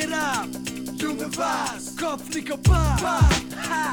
Get up, Junge was? Kopfnicker Bar. Ha.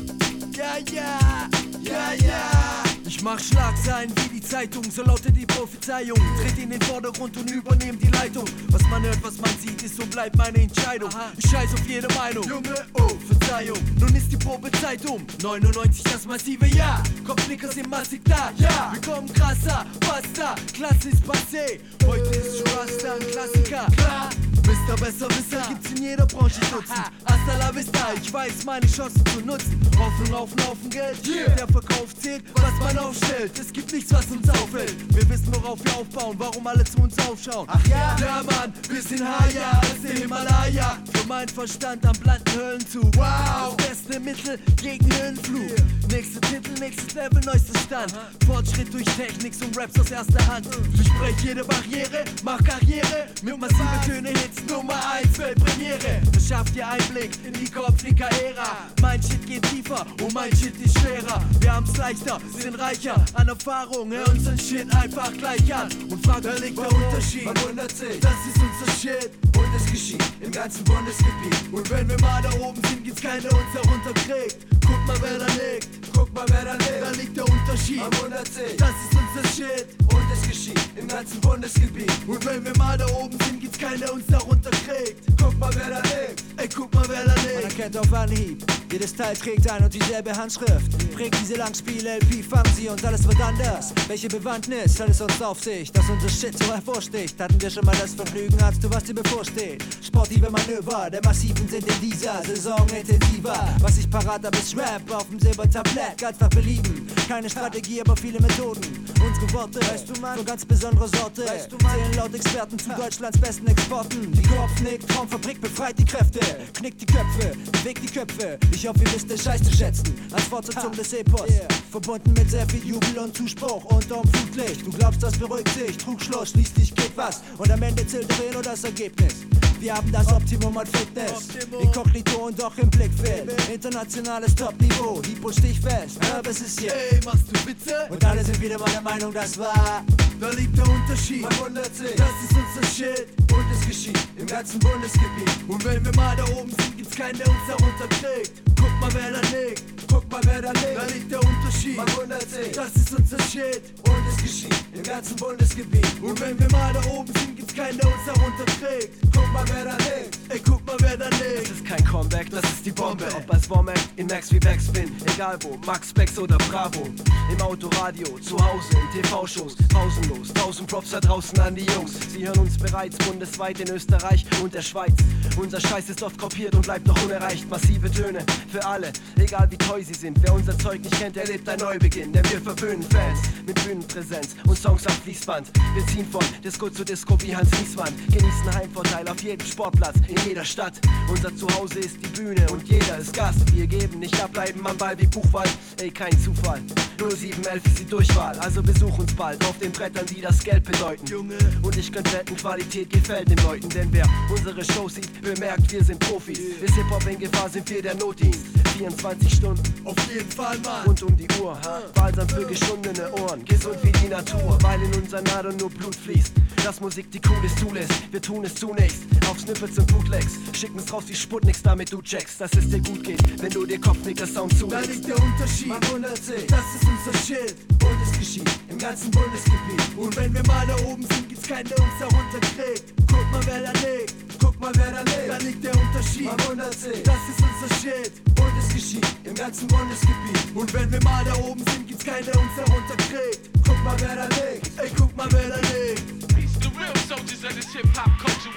Ja. Ich mach Schlagzeilen wie die Zeitung, so lautet die Prophezeiung. Tritt in den Vordergrund und übernehm die Leitung. Was man hört, was man sieht, ist und bleibt meine Entscheidung. Ich scheiß auf jede Meinung, Junge, oh, Verzeihung. Nun ist die Probezeit um, 99 das massive Ja. Kopfnicker sind massig da, ja. Wir kommen krasser, basta, Klasse ist passé. Heute ist Rasta ein Klassiker, klar. Mr. Besserwisser gibt's in jeder Branche Nutzen. Hasta la vista, ich weiß meine Chancen zu nutzen. Hoffnung auf einen Haufen Geld, der Verkauf zählt, was man aufstellt. Es gibt nichts, was uns auffällt. Wir wissen, worauf wir aufbauen, warum alle zu uns aufschauen. Ach ja? Ja, Mann, wir sind higher als der Himalaya. Für meinen Verstand am blanden Höllenzug. Wow, das beste Mittel gegen Höhenflug. Nächster Titel, nächstes Level, neuester Stand. Fortschritt durch Technik und Raps aus erster Hand. Durchbrech jede Barriere, mach Karriere mit massive Töne, Hits, Nummer 1, Weltpremiere. Verschafft dir Einblick in die Kopfnicker-Ära. Mein Shit geht tiefer und mein Shit ist schwerer. Wir haben's leichter, sind reicher an Erfahrung. Hör unseren Shit einfach gleich an und frag, da liegt der Unterschied. Man wundert sich, das ist unser Shit und es geschieht im ganzen Bundesgebiet. Und wenn wir mal da oben sind, gibt's keiner, der uns herunterkriegt. Guck mal, wer da liegt. Guck mal, wer da liegt. Da liegt der Unterschied. Man wundert sich, das ist unser Shit und es geschieht im ganzen Bundesgebiet. Und wenn wir mal da oben sind, gibt's keiner, der uns darunter kriegt. Guck mal, wer da liegt. Ey, guck mal, wer da liegt. Man erkennt auf Anhieb, jedes Teil trägt ein und dieselbe Handschrift. Prägt diese Langspiel-LP, fangen sie und alles wird anders. Welche Bewandtnis hat es uns auf sich, dass unser Shit so hervorsticht? Hatten wir schon mal das Vergnügen, ahnst du, was dir bevorsteht? Sportive Manöver, der Massiven sind in dieser Saison intensiver. Was ich parat hab, ist Rap auf dem Silbertablett, ganz nach Belieben. Keine Strategie, aber viele Methoden. Unsere Worte, weißt du, Mann, für ganz besondere Sorte. Weißt du, Mann, zählen laut Experten zu Deutschlands besten Exporten. Die Kopfnick, Traumfabrik befreit die Kräfte, knickt die Köpfe, bewegt die Köpfe. Ich hoffe, ihr wisst den Scheiß zu schätzen, als Fortsetzung des Epos. Verbunden mit sehr viel Jubel und Zuspruch unterm Flutlicht. Du glaubst, das beruhigt sich, Trugschluss, schließlich geht was. Und am Ende zählt der nur das Ergebnis. Wir haben das Optimum an Fitness, inkognito und doch im Blickfeld. Internationales Top-Niveau, hieb- und stichfest. Was ist hier? Ey, machst du Witze? Und alle sind wieder meiner Meinung, das war. Da liegt der Unterschied. Man wundert sich, das ist unser Shit und es geschieht im ganzen Bundesgebiet. Und wenn wir mal da oben sind, gibt's keinen, der uns darunter kriegt. Guck mal, wer da liegt. Guck mal, wer da liegt. Da liegt der Unterschied. Man wundert sich, das ist unser Shit und es geschieht im ganzen Bundesgebiet. Und wenn wir mal da oben sind, gibt's keinen, der uns darunter kriegt. Guck mal, wer da liegt. Ey, guck mal, wer da liegt. Das ist kein Comeback, das ist die Bombe. Ob als Womack, in Max wie Backspin, egal wo, Max, Bex oder Bravo. Im Autoradio, zu Hause, in TV-Shows, pausenlos. 1000 Props da draußen an die Jungs. Sie hören uns bereits bundesweit in Österreich und der Schweiz. Unser Scheiß ist oft kopiert und bleibt noch unerreicht. Massive Töne für alle, egal wie treu sie sind. Wer unser Zeug nicht kennt, erlebt ein Neubeginn. Denn wir verwöhnen Fans mit Bühnenpräsenz und Songs am Fließband. Wir ziehen von Disco zu Disco wie Hans Niesmann. Genießen Heimvorteil auf jedem Sportplatz, in jeder Stadt. Unser Zuhause ist die Bühne und jeder ist Gast. Wir geben nicht ab, bleiben am Ball wie Buchwald. Ey, kein Zufall. 0711 ist die Durchwahl, also besuch uns bald auf den Brettern, die das Geld bedeuten. Junge. Und ich könnte wetten, Qualität gefällt den Leuten, denn wer unsere Show sieht, bemerkt, wir sind Profis. Ist Hip-Hop in Gefahr, sind wir der Notdienst. 24 Stunden, auf jeden Fall, Mann. Rund um die Uhr, balsam für geschundene Ohren. Gesund wie die Natur, weil in unseren Adern nur Blut fließt. Das Musik, die cooles Tool ist, wir tun es zunächst. Auf Snippets und Bootlegs, schicken's raus wie Sputniks, damit du checkst, dass es dir gut geht, wenn du dir Kopfnicker-Sound zulegst. Da liegt der Unterschied, man wundert sich, das ist unser Shit und es geschieht im ganzen Bundesgebiet. Und wenn wir mal da oben sind, gibt's keinen, der uns darunter kriegt. Guck mal, wer da liegt. Guck mal, wer da liegt. Da liegt der Unterschied, man wundert sich, das ist unser Shit und es geschieht im ganzen Bundesgebiet. Und wenn wir mal da oben sind, gibt's keinen, der uns darunter kriegt. Guck mal, wer da liegt. Ey, guck mal, wer da liegt. The real soldiers of this hip-hop culture.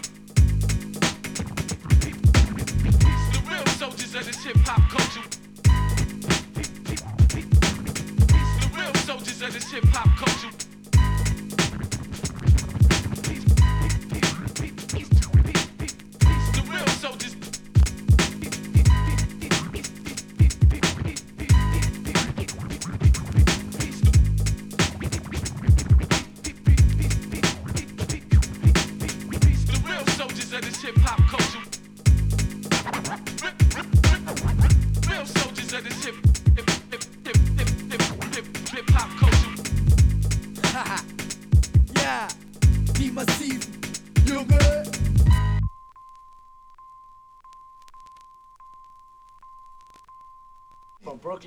The real soldiers of this hip-hop culture. The real soldiers of this hip-hop culture. The real soldiers. Of this hip-hop culture. Real soldiers of this hip-hop culture. Haha, ja, die Massiven, Junge. From Brooklyn.